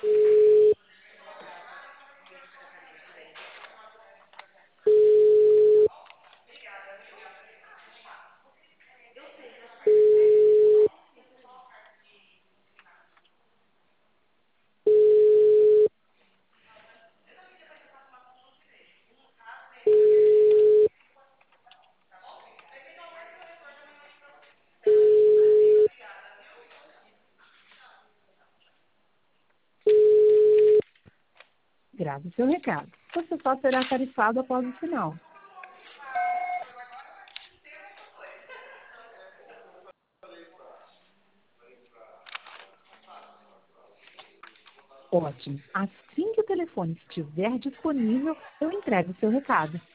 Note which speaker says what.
Speaker 1: Grave seu recado. Você só será tarifado após o sinal. Ótimo. Assim que o telefone estiver disponível, eu entrego o seu recado.